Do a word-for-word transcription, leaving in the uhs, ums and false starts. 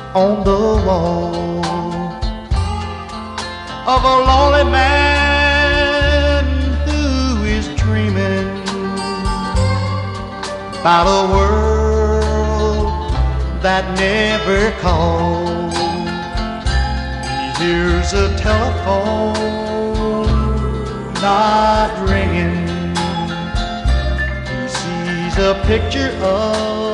on the wall of a lonely man who is dreaming about a world that never calls. He hears a telephone not ringing. He sees a picture of